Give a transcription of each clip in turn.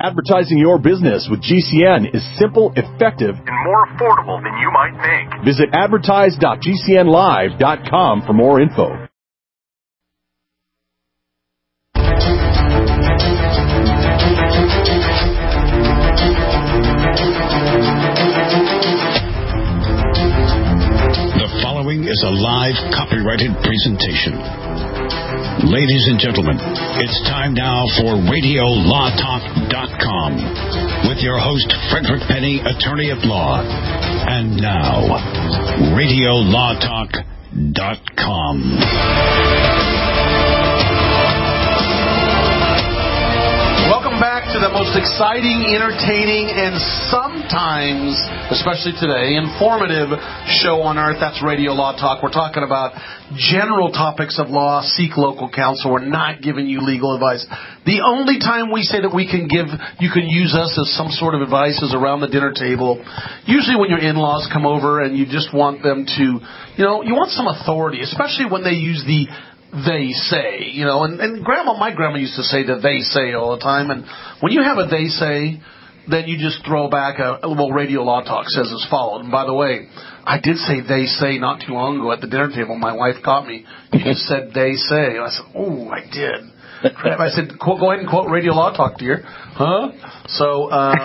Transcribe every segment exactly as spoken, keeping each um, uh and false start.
Advertising your business with G C N is simple, effective, and more affordable than you might think. Visit advertise dot g c n live dot com for more info. The following is a live copyrighted presentation. Ladies and gentlemen, it's time now for radio law talk dot com with your host, Frederick Penny, attorney at law. And now, radio law talk dot com. Welcome back to the most exciting, entertaining, and sometimes, especially today, informative show on earth. That's Radio Law Talk. We're talking about general topics of law. Seek local counsel. We're not giving you legal advice. The only time we say that we can give, you can use us as some sort of advice is around the dinner table. Usually when your in-laws come over and you just want them to, you know, you want some authority, especially when they use the they say, you know, and, and grandma, my grandma used to say the they say all the time. And when you have a they say, then you just throw back a, well, Radio Law Talk says as followed. And by the way, I did say they say not too long ago at the dinner table. My wife caught me. You just said they say. And I said, oh, I did. Crap. I said, go ahead and quote Radio Law Talk, dear. Huh? So, um,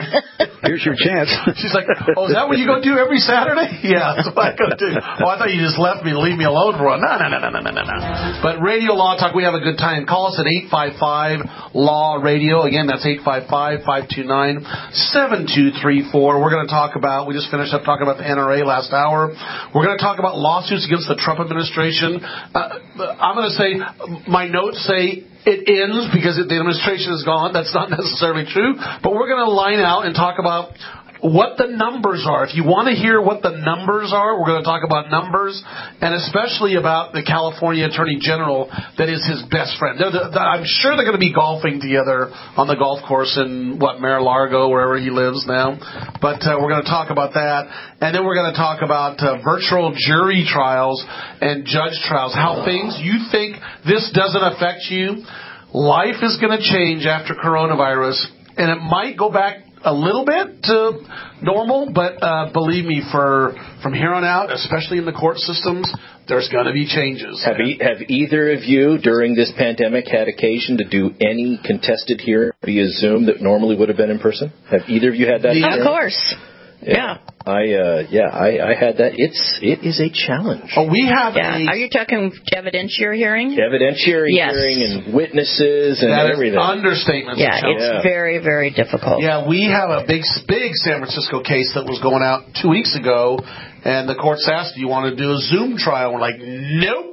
here's your chance. She's like, oh, is that what you go do every Saturday? Yeah, that's what I go do. Oh, I thought you just left me to leave me alone for a no, no, no, no, no, no, no. But Radio Law Talk, we have a good time. Call us at eight five five law radio. Again, that's eight five five, five two nine, seven two three four. We're going to talk about, we just finished up talking about the N R A last hour. We're going to talk about lawsuits against the Trump administration. Uh, I'm going to say, my notes say, it ends because the administration is gone. That's not necessarily true. But we're going to line out and talk about what the numbers are. If you want to hear what the numbers are, we're going to talk about numbers, and especially about the California Attorney General that is his best friend. They're the, the, I'm sure they're going to be golfing together on the golf course in, what, Mar-a-Lago, wherever he lives now. But uh, we're going to talk about that. And then we're going to talk about uh, virtual jury trials and judge trials, how things you think this doesn't affect you. Life is going to change after coronavirus, and it might go back a little bit to normal, but uh, believe me, for from here on out, especially in the court systems, there's going to be changes. Have, e- have either of you during this pandemic had occasion to do any contested hearing via Zoom that normally would have been in person? Have either of you had that? Of course. Yeah. yeah. I uh, yeah, I, I had that. It's it is a challenge. Oh, we have yeah. a... Are you talking evidentiary hearing? Evidentiary yes. hearing and witnesses and that everything. Understatement. Yeah, it's yeah. very, very difficult. Yeah, we have a big, big San Francisco case that was going out two weeks ago, and the courts asked, do you want to do a Zoom trial? We're like, nope.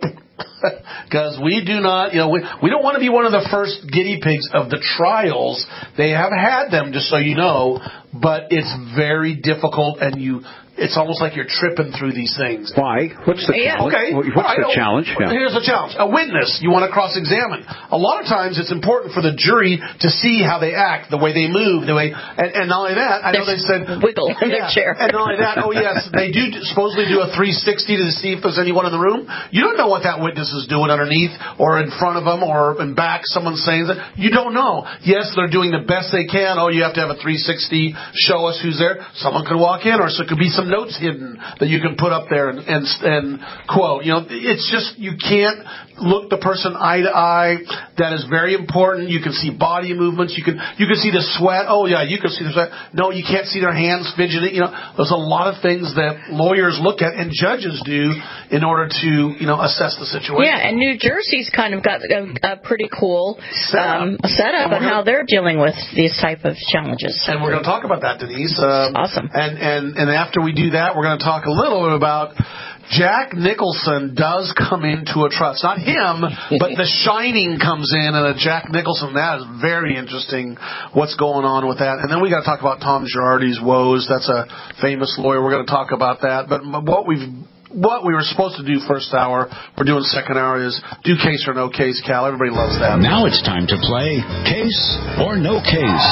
Because we do not, you know, we, we don't want to be one of the first guinea pigs of the trials. They have had them, just so you know, but it's very difficult, and you... It's almost like you're tripping through these things. Why? What's the yeah, challenge? okay. What's the challenge? Yeah. Here's the challenge. A witness you want to cross-examine. A lot of times it's important for the jury to see how they act, the way they move, the way, and, and not only that, I know they said wiggle in yeah, their chair. And not only that, oh yes, they do supposedly do a three sixty to see if there's anyone in the room. You don't know what that witness is doing underneath or in front of them or in back. Someone's saying that you don't know. Yes, they're doing the best they can. Oh, you have to have a three sixty. Show us who's there. Someone could walk in, or so it could be some notes hidden that you can put up there and, and and quote. You know, it's just you can't look the person eye to eye. That is very important. You can see body movements. You can you can see the sweat. Oh yeah, you can see the sweat. No, you can't see their hands fidgeting. You know, there's a lot of things that lawyers look at and judges do in order to you know assess the situation. Yeah, and New Jersey's kind of got a, a pretty cool setup, um, setup on how they're dealing with these type of challenges. And we're going to talk about that, Denise. Um, awesome. And and and after we do that, we're going to talk a little bit about Jack Nicholson does come into a trust. Not him, but The Shining comes in, and a Jack Nicholson. That is very interesting, what's going on with that. And then we got to talk about Tom Girardi's woes. That's a famous lawyer. We're going to talk about that. But what we've What we were supposed to do first hour, we're doing second hour, is do case or no case, Cal. Everybody loves that. Now it's time to play Case or No Case.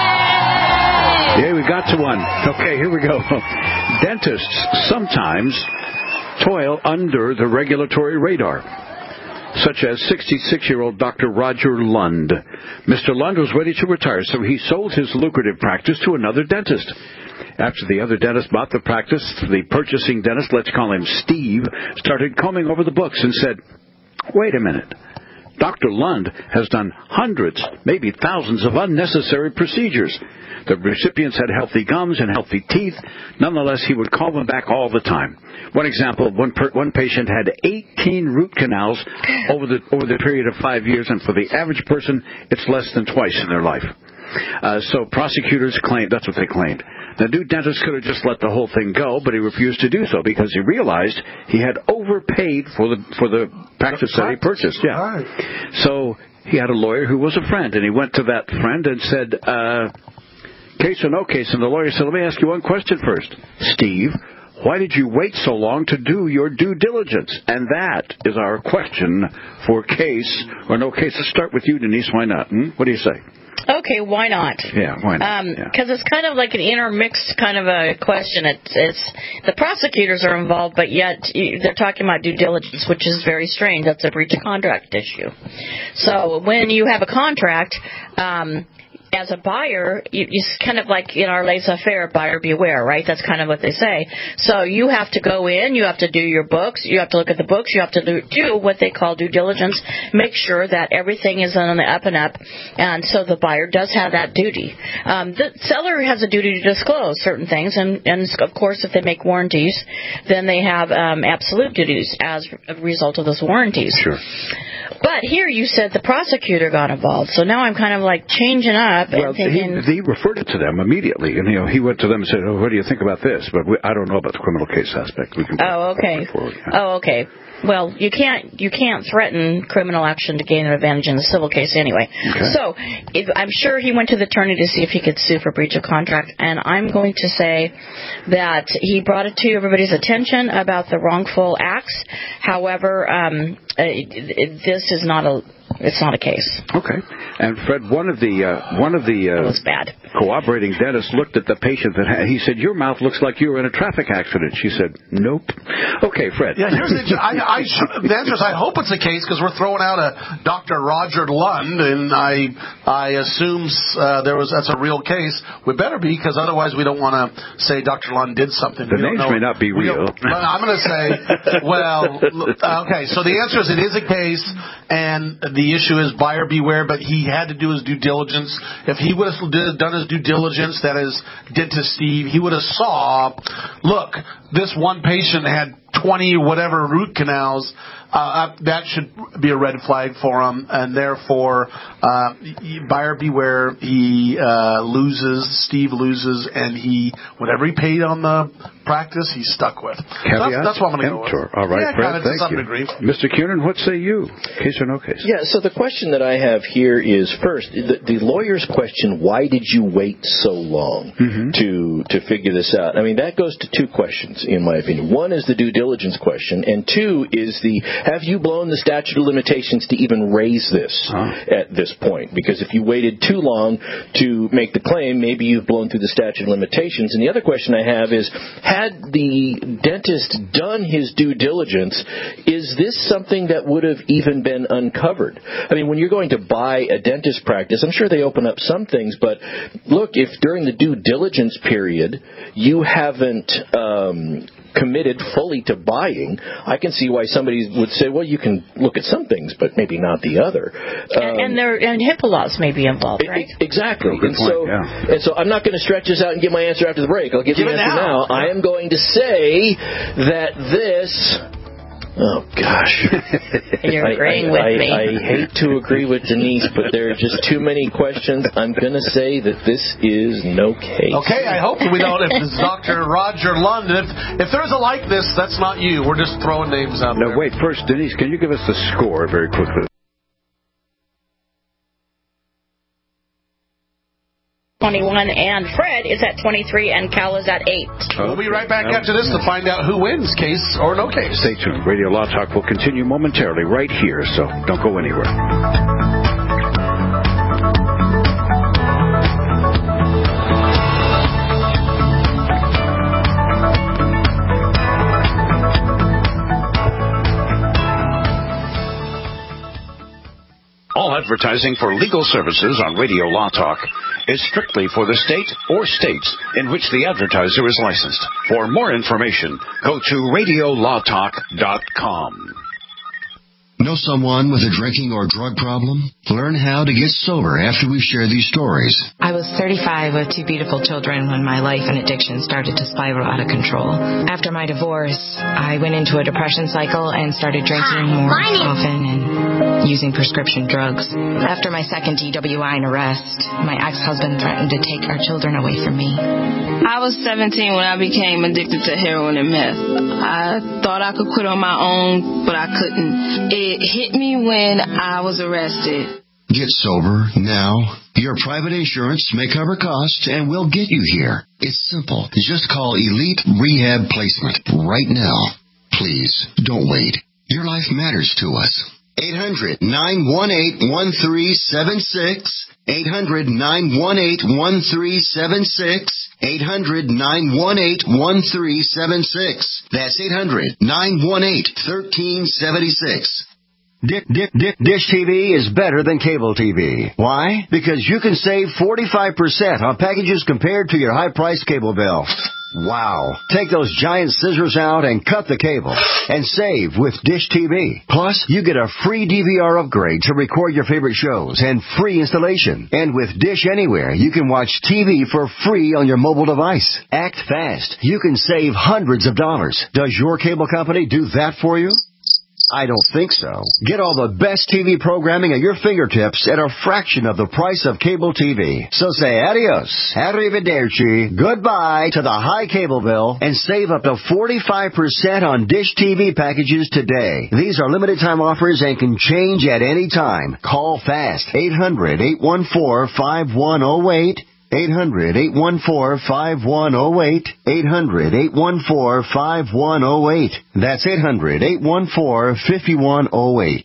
Yeah, we got to one. Okay, here we go. Dentists sometimes toil under the regulatory radar. such as sixty-six-year-old Doctor Roger Lund. Mister Lund was ready to retire, so he sold his lucrative practice to another dentist. After the other dentist bought the practice, the purchasing dentist, let's call him Steve, started combing over the books and said, wait a minute. Doctor Lund has done hundreds, maybe thousands of unnecessary procedures. The recipients had healthy gums and healthy teeth. Nonetheless, he would call them back all the time. One example, one, per, one patient had eighteen root canals over the, over the period of five years, and for the average person, it's less than twice in their life. Uh, so prosecutors claimed, that's what they claimed. The new dentist could have just let the whole thing go, but he refused to do so because he realized he had overpaid for the for the practice that he purchased. Yeah. Right. So he had a lawyer who was a friend, and he went to that friend and said, uh, case or no case? And the lawyer said, let me ask you one question first. Steve, why did you wait so long to do your due diligence? And that is our question for case or no case. Let's start with you, Denise. Why not? Hmm? What do you say? Okay, why not? Yeah, why not? Because um, yeah. It's kind of like an intermixed kind of a question. It's, it's the prosecutors are involved, but yet they're talking about due diligence, which is very strange. That's a breach of contract issue. So when you have a contract, um, as a buyer, you, you kind of like in our laissez-faire, buyer beware, right? That's kind of what they say. So you have to go in, you have to do your books, you have to look at the books, you have to do, do what they call due diligence, make sure that everything is on the up and up, and so the buyer does have that duty. Um, the seller has a duty to disclose certain things, and, and of course, if they make warranties, then they have um, absolute duties as a result of those warranties. Sure. But here you said the prosecutor got involved, so now I'm kind of like changing up. Well, he, he referred it to them immediately, and you know he went to them and said, "Oh, what do you think about this?" But we, I don't know about the criminal case aspect. We can oh, okay. Forward, yeah. Oh, okay. Well, you can't you can't threaten criminal action to gain an advantage in a civil case anyway. Okay. So if, I'm sure he went to the attorney to see if he could sue for breach of contract, and I'm going to say that he brought it to everybody's attention about the wrongful acts. However, um, this is not a it's not a case. Okay. And Fred, one of the uh, one of the uh, that was bad. cooperating dentists looked at the patient that had, he said, "Your mouth looks like you were in a traffic accident." She said, "Nope." Okay, Fred. Yeah, here's the I, I the answer is I hope it's a case because we're throwing out a Doctor Roger Lund, and I I assume uh, there was that's a real case. We better be, because otherwise we don't want to say Doctor Lund did something. The we names may not be real. But I'm going to say, well, okay. So the answer is it is a case, and the issue is buyer beware. But he had to do his due diligence. If he would have done his due diligence, that is, dentist Steve, he would have saw, look, this one patient had twenty whatever root canals. Uh, that should be a red flag for him, and therefore, uh, buyer beware. He uh, loses, Steve loses, and he whatever he paid on the practice, he's stuck with. Caveat that's, that's what I'm going to go with. All right, yeah, Fred, kind of, thank to some you. degree. Mister Cunin, what say you? Case or no case? Yeah, so the question that I have here is, first, the, the lawyer's question, why did you wait so long mm-hmm. to to figure this out? I mean, that goes to two questions, in my opinion. One is the due diligence question, and two is the, have you blown the statute of limitations to even raise this huh. at this point? Because if you waited too long to make the claim, maybe you've blown through the statute of limitations. And the other question I have is, had the dentist done his due diligence, is this something that would have even been uncovered? I mean, when you're going to buy a dentist practice, I'm sure they open up some things, but look, if during the due diligence period you haven't um, committed fully to buying, I can see why somebody would say, well, you can look at some things, but maybe not the other. Um, and, and there and HIPAA laws may be involved, right? It, exactly. Good and point, so, yeah. and so I'm not going to stretch this out and give my answer after the break. I'll give, give you the answer now. now. I am going to say that this... Oh, gosh. You're agreeing I, I, with I, me. I hate to agree with Denise, but there are just too many questions. I'm going to say that this is no case. Okay, I hope we don't. If it's Doctor Roger Lund, if, if there's a likeness, that's not you. We're just throwing names out no, there. No, wait. First, Denise, can you give us the score very quickly? twenty-one, and Fred is at twenty-three, and Cal is at eight. We'll be right back after this to find out who wins, case or no case. Stay tuned. Radio Law Talk will continue momentarily right here, so don't go anywhere. Advertising for legal services on Radio Law Talk is strictly for the state or states in which the advertiser is licensed. For more information, go to radio law talk dot com. Know someone with a drinking or drug problem? Learn how to get sober after we share these stories. I was thirty-five with two beautiful children when my life and addiction started to spiral out of control. After my divorce, I went into a depression cycle and started drinking more often and using prescription drugs. After my second D W I and arrest, my ex-husband threatened to take our children away from me. I was seventeen when I became addicted to heroin and meth. I thought I could quit on my own, but I couldn't. It hit me when I was arrested. Get sober now. Your private insurance may cover costs and we'll get you here. It's simple. Just call Elite Rehab Placement right now. Please, don't wait. Your life matters to us. eight hundred, nine one eight, one three seven six. eight hundred, nine one eight, one three seven six. eight hundred, nine one eight, one three seven six. That's eight hundred, nine one eight, one three seven six. Dick, Dick, Dick, Dish T V is better than cable T V. Why? Because you can save forty-five percent on packages compared to your high-priced cable bill. Wow. Take those giant scissors out and cut the cable and save with Dish T V. Plus, you get a free D V R upgrade to record your favorite shows and free installation. And with Dish Anywhere, you can watch T V for free on your mobile device. Act fast. You can save hundreds of dollars. Does your cable company do that for you? I don't think so. Get all the best T V programming at your fingertips at a fraction of the price of cable T V. So say adios, arrivederci, goodbye to the high cable bill and save up to forty-five percent on Dish T V packages today. These are limited time offers and can change at any time. Call fast. eight hundred, eight one four, five one zero eight. eight hundred, eight one four, five one zero eight. eight hundred, eight one four, five one zero eight. That's eight hundred, eight one four, five one zero eight.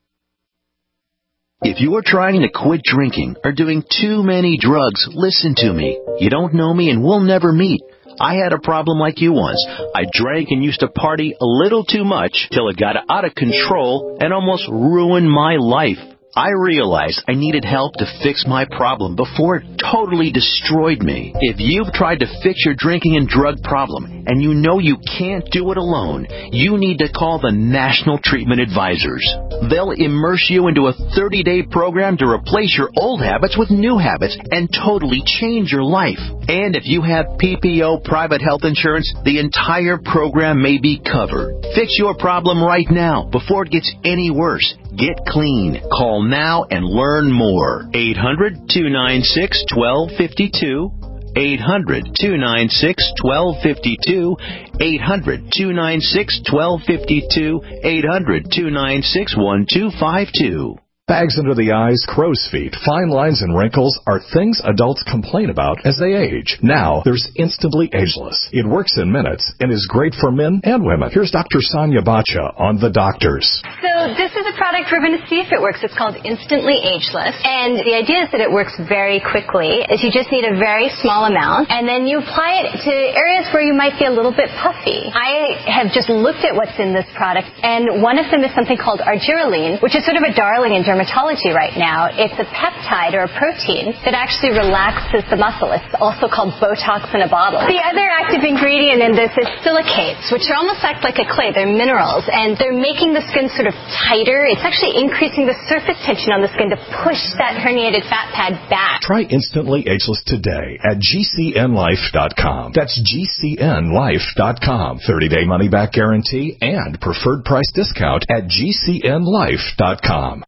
If you are trying to quit drinking or doing too many drugs, listen to me. You don't know me and we'll never meet. I had a problem like you once. I drank and used to party a little too much till it got out of control and almost ruined my life. I realized I needed help to fix my problem before it totally destroyed me. If you've tried to fix your drinking and drug problem and you know you can't do it alone, you need to call the National Treatment Advisors. They'll immerse you into a thirty-day program to replace your old habits with new habits and totally change your life. And if you have P P O private health insurance, the entire program may be covered. Fix your problem right now before it gets any worse. Get clean. Call now and learn more. eight hundred, two nine six, one two five two. eight hundred, two nine six, one two five two. eight hundred, two nine six, one two five two. eight hundred, two nine six, one two five two. Bags under the eyes, crow's feet, fine lines, and wrinkles are things adults complain about as they age. Now, there's Instantly Ageless. It works in minutes and is great for men and women. Here's Doctor Sonia Bacha on The Doctors. So this is a product we're going to see if it works. It's called Instantly Ageless. And the idea is that it works very quickly. Is you just need a very small amount, and then you apply it to areas where you might be a little bit puffy. I have just looked at what's in this product, and one of them is something called argireline, which is sort of a darling in dermatology right now. It's a peptide or a protein that actually relaxes the muscle. It's also called Botox in a bottle. The other active ingredient in this is silicates, which are almost act like a clay. They're minerals, and they're making the skin sort of tighter. It's actually increasing the surface tension on the skin to push that herniated fat pad back. Try Instantly Ageless today at G C N life dot com. That's G C N life dot com. thirty-day money-back guarantee and preferred price discount at G C N life dot com.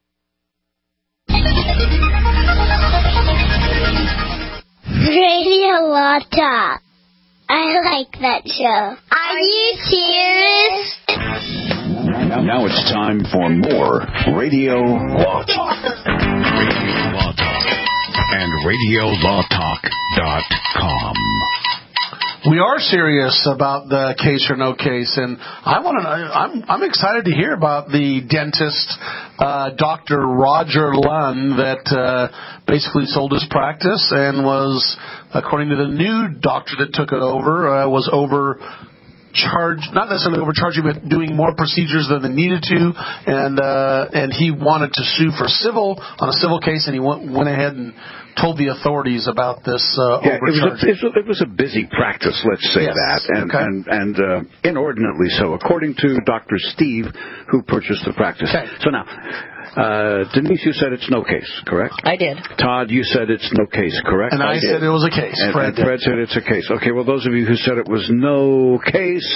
Radio Law Talk. I like that show. Are you serious? Now, now it's time for more Radio Law Talk. Radio Law Talk and radio law talk dot com. We are serious about the case or no case, and I want to. I'm I'm excited to hear about the dentist, uh, Doctor Roger Lund, that uh, basically sold his practice and was, according to the new doctor that took it over, uh, was over charge, not necessarily overcharging, but doing more procedures than they needed to, and uh, and he wanted to sue for civil on a civil case, and he went, went ahead and told the authorities about this uh, yeah, overcharging. It was, a, it was a busy practice, let's say yes. that, and okay. and, and uh, inordinately so, according to Doctor Steve, who purchased the practice. Okay. So now, uh, Denise, you said it's no case, correct? I did. Todd, you said it's no case, correct? And I, I said it was a case. And Fred, and Fred said it's a case. Okay, well, those of you who said it was no case...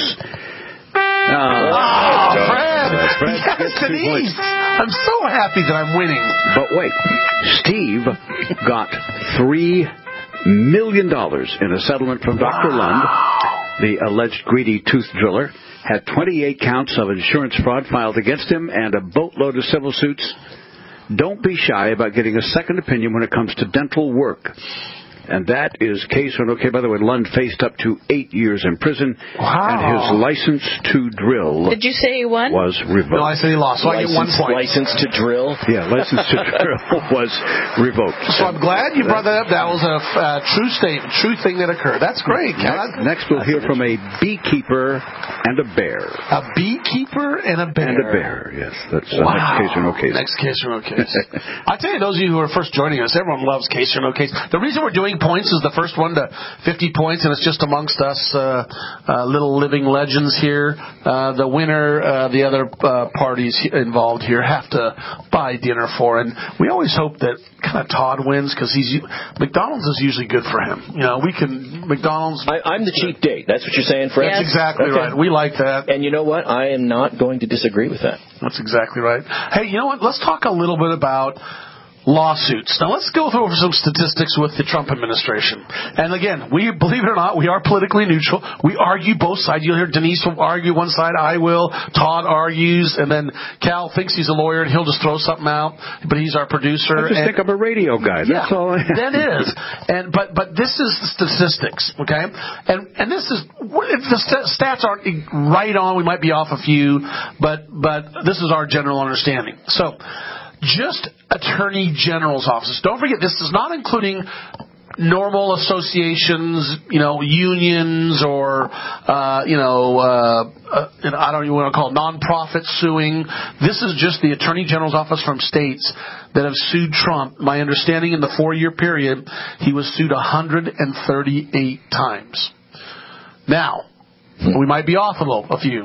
Oh, oh Fred! Fred Yes, Denise! I'm so happy that I'm winning. But wait, Steve got three million dollars in a settlement from Doctor Wow. Lund, the alleged greedy tooth driller, had twenty-eight counts of insurance fraud filed against him and a boatload of civil suits. Don't be shy about getting a second opinion when it comes to dental work. And that is case one. Okay, by the way, Lund faced up to eight years in prison. Wow. And his license to drill Did you say he won? was revoked. No, I said he lost, so license, I get one point. License to drill? Yeah, license to drill was revoked. So I'm glad you brought that up. That was a uh, true statement, true thing that occurred. That's great. Next, next we'll hear from a beekeeper and a bear. A beekeeper and a bear. And a bear, yes. That's uh, wow. next case or no case. Next case or no case. I tell you, those of you who are first joining us, everyone loves case or no case. The reason we're doing points is the first one to fifty points, and it's just amongst us uh, uh, little living legends here. Uh, the winner, uh, the other uh, parties involved here have to buy dinner for, and we always hope that kind of Todd wins because he's McDonald's is usually good for him. You know, we can McDonald's. I, I'm the cheap date. That's what you're saying, Fred? That's exactly okay. right. We like that. And you know what? I am not going to disagree with that. That's exactly right. Hey, you know what? Let's talk a little bit about lawsuits. Now, let's go through some statistics with the Trump administration. And again, we believe it or not, we are politically neutral. We argue both sides. You'll hear Denise will argue one side, I will. Todd argues, and then Cal thinks he's a lawyer and he'll just throw something out. But he's our producer. I just and, think I'm a radio guy. That's yeah, all I have. That is. And but but this is statistics, okay? And and this is the stats aren't right on. We might be off a few, but but this is our general understanding. So. Just attorney general's offices. Don't forget, this is not including normal associations, you know, unions or, uh, you know, uh, uh, I don't even want to call it non-profit suing. This is just the attorney general's office from states that have sued Trump. My understanding in the four-year period, he was sued one hundred thirty-eight times. Now, we might be off a little, a few.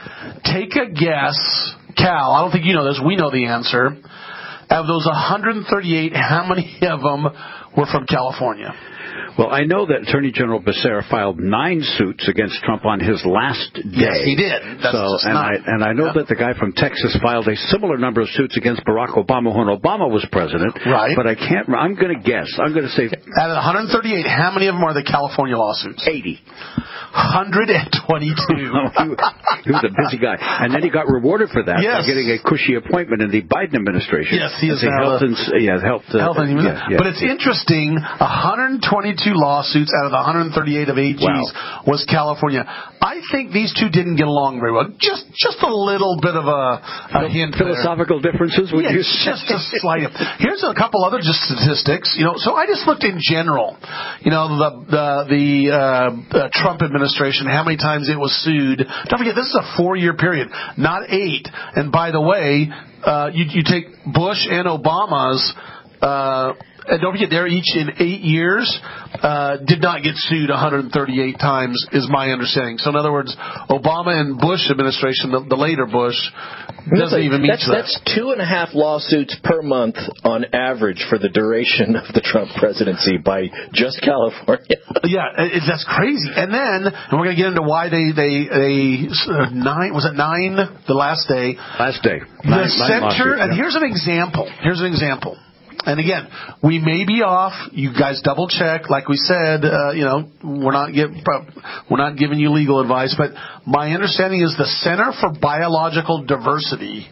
Take a guess, Cal, I don't think you know this, we know the answer. Of those one hundred thirty-eight, how many of them were from California? Well, I know that Attorney General Becerra filed nine suits against Trump on his last day. Yes, he did. That's so, just and nine. I and I know yeah. that the guy from Texas filed a similar number of suits against Barack Obama when Obama was president. Right. But I can't. I'm going to guess. I'm going to say out of one hundred thirty-eight, how many of them are the California lawsuits? eighty. one hundred twenty-two. Oh, he, he was a busy guy, and then he got rewarded for that yes. by getting a cushy appointment in the Biden administration. Yes, he is now health and yeah, health. Uh, health and yeah, yeah. But it's interesting. one hundred twenty-two lawsuits out of the one hundred thirty-eight of A Gs wow. was California. I think these two didn't get along very well. Just, just a little bit of a, a hint. Philosophical there. differences. Would yeah, you just a slight. Here's a couple other just statistics. You know, so I just looked in general. You know, the the the uh, uh, Trump administration, how many times it was sued. Don't forget, this is a four-year period, not eight. And by the way, uh, you, you take Bush and Obama's. Uh, And don't forget, they're each in eight years, uh, did not get sued one hundred thirty-eight times, is my understanding. So in other words, Obama and Bush administration, the, the later Bush, doesn't like, even meet that's, that. That's two and a half lawsuits per month on average for the duration of the Trump presidency by just California. Yeah, it, that's crazy. And then, and we're going to get into why they, they, they uh, nine, was it nine, the last day? Last day. The Nine, center, nine and here's an example. Here's an example. And again, we may be off. You guys double check. Like we said, uh, you know, we're not give, we're not giving you legal advice. But my understanding is the Center for Biological Diversity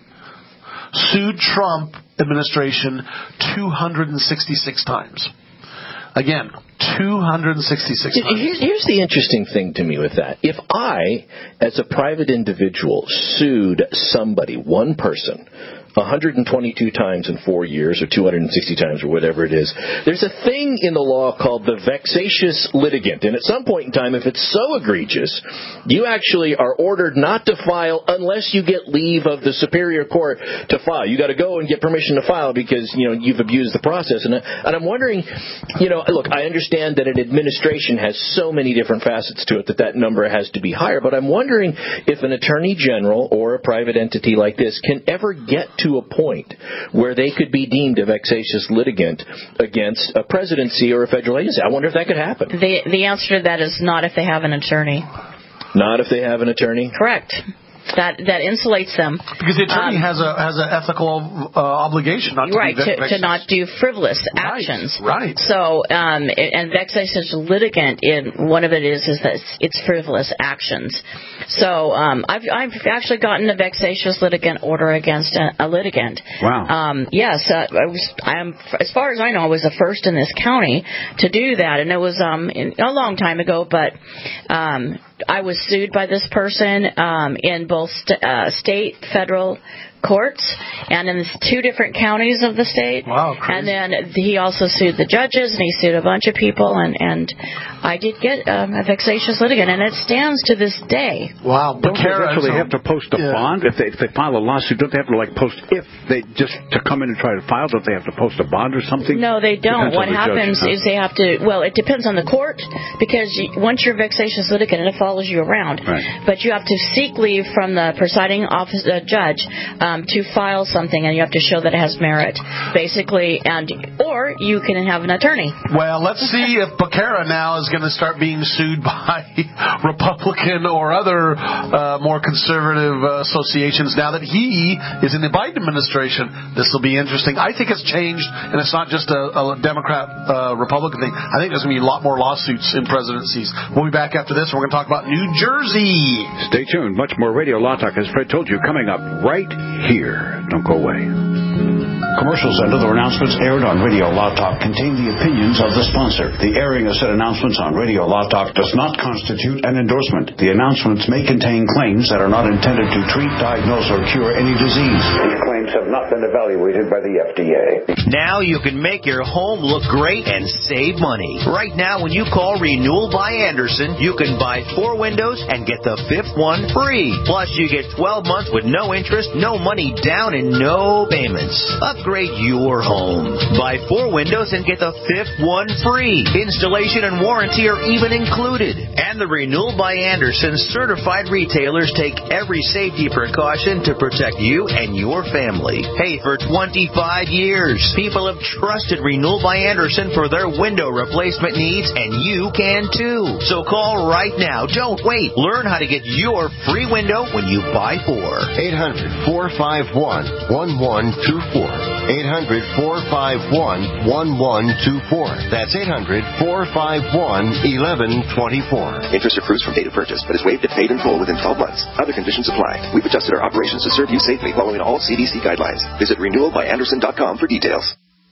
sued Trump administration two hundred sixty-six times. Again, two hundred sixty-six times. Here's the interesting thing to me with that. If I, as a private individual, sued somebody, one person, one hundred twenty-two times in four years, or two hundred sixty times, or whatever it is. There's a thing in the law called the vexatious litigant, and at some point in time, if it's so egregious, you actually are ordered not to file unless you get leave of the Superior Court to file. You got to go and get permission to file because, you know, you've abused the process. And, and I'm wondering, you know, look, I understand that an administration has so many different facets to it that that number has to be higher, but I'm wondering if an attorney general or a private entity like this can ever get to a point where they could be deemed a vexatious litigant against a presidency or a federal agency. I wonder if that could happen. The, the answer to that is not if they have an attorney. Not if they have an attorney? Correct. That that insulates them. Because the attorney um, has a has an ethical uh, obligation not to right be to, to not do frivolous right, actions. Right. So um, and vexatious litigant, in one of it is is that it's frivolous actions. So um, I've I've actually gotten a vexatious litigant order against a, a litigant. Wow. Um, yes, uh, I was. I'm as far as I know, I was the first in this county to do that, and it was um in, a long time ago, but. Um, I was sued by this person um, in both st- uh, state, federal courts, and in two different counties of the state. Wow, crazy. And then he also sued the judges, and he sued a bunch of people, and, and I did get um, a vexatious litigant, and it stands to this day. Wow. Don't they eventually have to post a yeah. bond? If they, if they file a lawsuit, don't they have to, like, post, if they just to come in and try to file, don't they have to post a bond or something? No, they don't. Depends what happens judge, huh? is they have to, well, it depends on the court, because you, once you're a vexatious litigant, it follows you around. Right. But you have to seek leave from the presiding office, uh, judge um, to file something, and you have to show that it has merit, basically, and or you can have an attorney. Well, let's see if Becerra now is going to start being sued by Republican or other uh, more conservative uh, associations now that he is in the Biden administration. This will be interesting. I think it's changed, and it's not just a, a Democrat-Republican uh, thing. I think there's going to be a lot more lawsuits in presidencies. We'll be back after this. We're going to talk about New Jersey. Stay tuned. Much more Radio Law Talk, as Fred told you, coming up right here. Don't go away. Commercials and other announcements aired on Radio Law Talk contain the opinions of the sponsor. The airing of said announcements on Radio Law Talk does not constitute an endorsement. The announcements may contain claims that are not intended to treat, diagnose, or cure any disease. These claims have not been evaluated by the F D A. Now you can make your home look great and save money. Right now, when you call Renewal by Andersen, you can buy four windows and get the fifth one free. Plus, you get twelve months with no interest, no money down, and no payments. Upgrade your home. Buy four windows and get the fifth one free. Installation and warranty are even included. And the Renewal by Andersen certified retailers take every safety precaution to protect you and your family. Hey, for twenty-five years, people have trusted Renewal by Andersen for their window replacement needs, and you can too. So call right now. Don't wait. Learn how to get your free window when you buy four. eight hundred, four five one, one one two four. eight hundred, four five one, one one two four. That's eight hundred, four five one, one one two four. Interest accrues from date of purchase, but is waived if paid in full within twelve months. Other conditions apply. We've adjusted our operations to serve you safely following all C D C guidelines. Visit renewal by andersen dot com for details.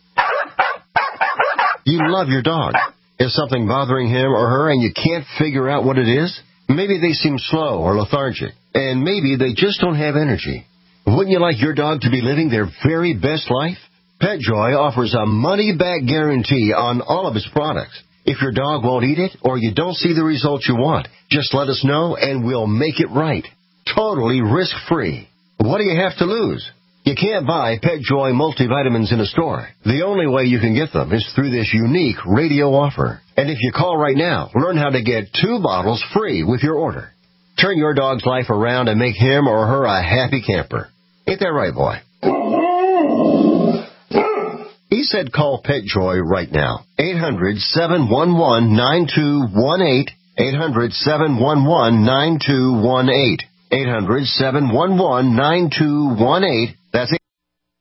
You love your dog. Is something bothering him or her and you can't figure out what it is? Maybe they seem slow or lethargic, and maybe they just don't have energy. Wouldn't you like your dog to be living their very best life? PetJoy offers a money-back guarantee on all of its products. If your dog won't eat it or you don't see the results you want, just let us know and we'll make it right. Totally risk-free. What do you have to lose? You can't buy PetJoy multivitamins in a store. The only way you can get them is through this unique radio offer. And if you call right now, learn how to get two bottles free with your order. Turn your dog's life around and make him or her a happy camper. Ain't that right, boy? He said call PetJoy right now. eight hundred, seven one one, nine two one eight. eight hundred, seven one one, nine two one eight. eight hundred, seven one one, nine two one eight. That's it.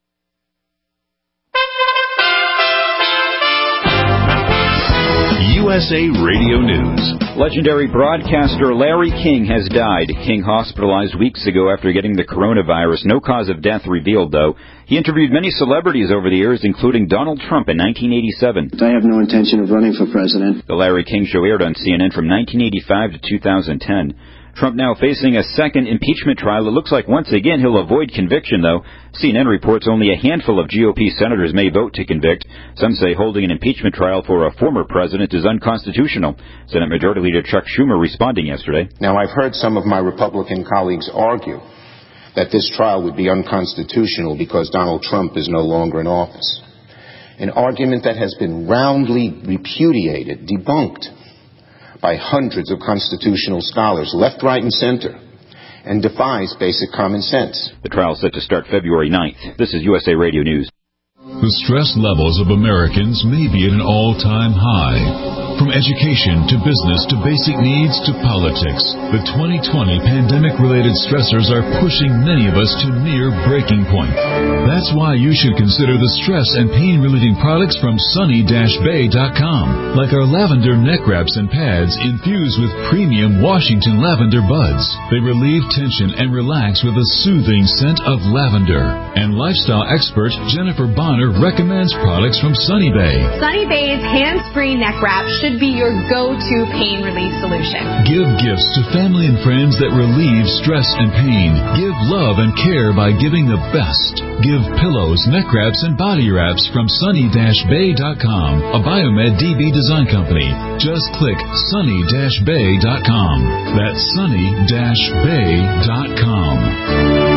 U S A Radio News. Legendary broadcaster Larry King has died. King hospitalized weeks ago after getting the coronavirus. No cause of death revealed, though. He interviewed many celebrities over the years, including Donald Trump in nineteen eighty-seven. I have no intention of running for president. The Larry King Show aired on C N N from nineteen eighty-five to two thousand ten. Trump now facing a second impeachment trial. It looks like once again he'll avoid conviction, though. C N N reports only a handful of G O P senators may vote to convict. Some say holding an impeachment trial for a former president is unconstitutional. Senate Majority Leader Chuck Schumer responding yesterday. Now, I've heard some of my Republican colleagues argue that this trial would be unconstitutional because Donald Trump is no longer in office. An argument that has been roundly repudiated, debunked by hundreds of constitutional scholars, left, right, and center, and defies basic common sense. The trial is set to start February ninth. This is U S A Radio News. The stress levels of Americans may be at an all-time high. From education to business to basic needs to politics, the twenty twenty pandemic-related stressors are pushing many of us to near breaking point. That's why you should consider the stress and pain-relieving products from sunny dash bay dot com, like our lavender neck wraps and pads infused with premium Washington lavender buds. They relieve tension and relax with a soothing scent of lavender. And lifestyle expert Jennifer Bonner recommends products from Sunny Bay. Sunny Bay's hands-free neck wrap should be your go-to pain relief solution. Give gifts to family and friends that relieve stress and pain. Give love and care by giving the best. Give pillows, neck wraps, and body wraps from sunny dash bay dot com, a Biomed D B design company. Just click sunny dash bay dot com. That's sunny dash bay dot com.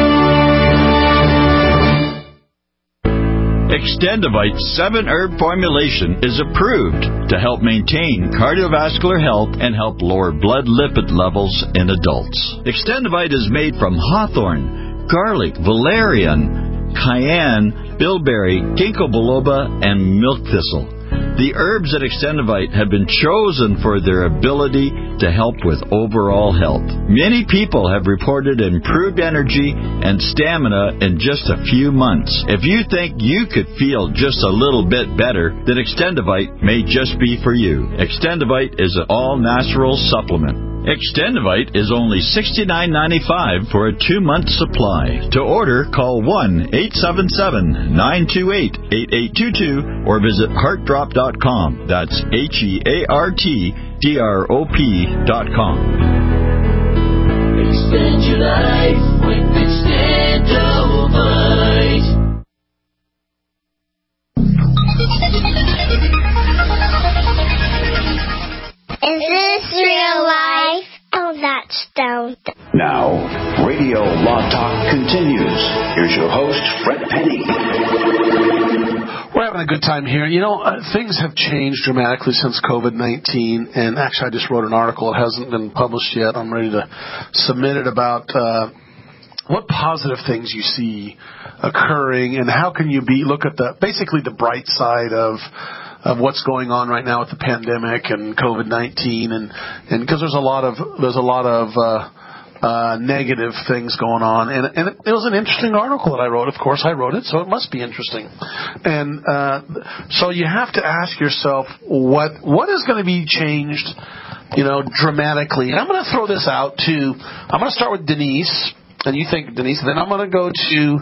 Extendivite's seven-herb formulation is approved to help maintain cardiovascular health and help lower blood lipid levels in adults. Extendivite is made from hawthorn, garlic, valerian, cayenne, bilberry, ginkgo biloba, and milk thistle. The herbs at Extendivite have been chosen for their ability to help with overall health. Many people have reported improved energy and stamina in just a few months. If you think you could feel just a little bit better, then Extendivite may just be for you. Extendivite is an all-natural supplement. Extendivite is only sixty-nine ninety-five for a two-month supply. To order, call one eight seven seven, nine two eight, eight eight two two or visit heart drop dot com. That's H E A R T D R O P dot com. Extend your life with Extendivite. Is this real life? Oh, that's down. Now, Radio Law Talk continues. Here's your host, Fred Penny. We're having a good time here. You know, uh, things have changed dramatically since COVID nineteen, and actually I just wrote an article. It hasn't been published yet. I'm ready to submit it about uh, what positive things you see occurring, and how can you be look at the basically the bright side of of what's going on right now with the pandemic and COVID nineteen, and and because there's a lot of there's a lot of uh, uh, negative things going on, and and it, it was an interesting article that I wrote. Of course, I wrote it, so it must be interesting. And uh, so you have to ask yourself what what is going to be changed, you know, dramatically. And I'm going to throw this out to I'm going to start with Denise, and you think Denise, and then I'm going to go to.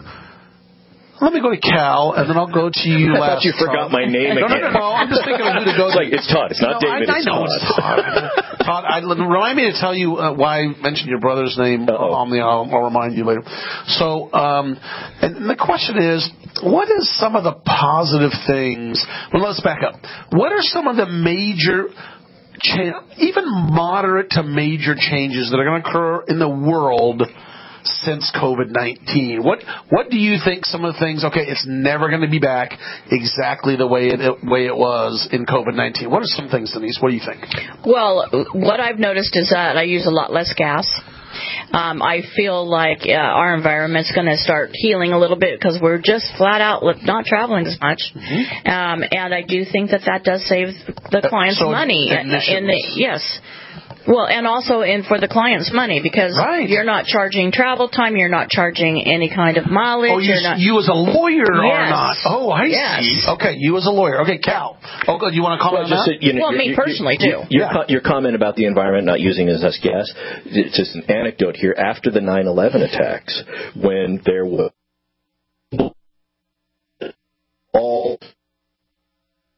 Let me go to Cal, and then I'll go to you I last. thought you forgot my name no, again. No, no, no. I'm just thinking of who to go it's to. Like, it's Todd. It's not no, David. I, I it's know Todd. it's Todd. Todd, I, remind me to tell you uh, why I mentioned your brother's name Uh-oh. on the. I'll, I'll remind you later. So, um, and the question is, what is some of the positive things? Well, let's back up. What are some of the major, cha- even moderate to major changes that are going to occur in the world since COVID nineteen? What what do you think some of the things, okay, it's never going to be back exactly the way it, it way it was in COVID nineteen. What are some things, Denise? What do you think? Well, what I've noticed is that I use a lot less gas. Um, I feel like uh, our environment's going to start healing a little bit because we're just flat out not traveling as much. Mm-hmm. Um, and I do think that that does save the clients so money. In the, yes. Well, and also in for the client's money, because right. you're not charging travel time, you're not charging any kind of mileage. Oh, you, you're not, you as a lawyer yes. are not. Oh, I yes. see. Okay, you as a lawyer. Okay, Cal. Oh, good. You want to comment well, on just that? A, you know, well, me you're, personally, you're, too. Your, yeah. co- your comment about the environment not using as less gas, it's just an anecdote here. After the nine eleven attacks, when there was all